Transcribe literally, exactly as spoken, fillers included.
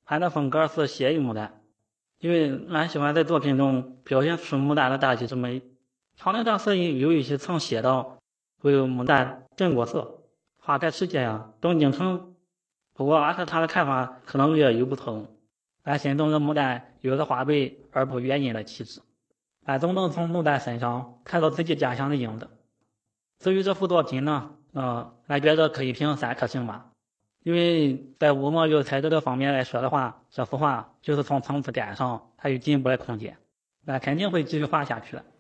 他的风格是写意牡丹，因为俺喜欢在作品中表现出牡丹的大气之美。长林上摄影有一些曾写到，为牡丹镇国色，花开时节呀动京城。不过俺和他的看法可能略有不同。俺心中的牡丹有着华贵而不原因的气质，俺总能从牡丹身上看到自己家乡的影子。至于这幅作品呢，呃，俺觉得可以评三颗星吧。因为在物墨与材质的方面来说的话，这幅画就是从层次点上还有进步的空间，俺肯定会继续画下去的。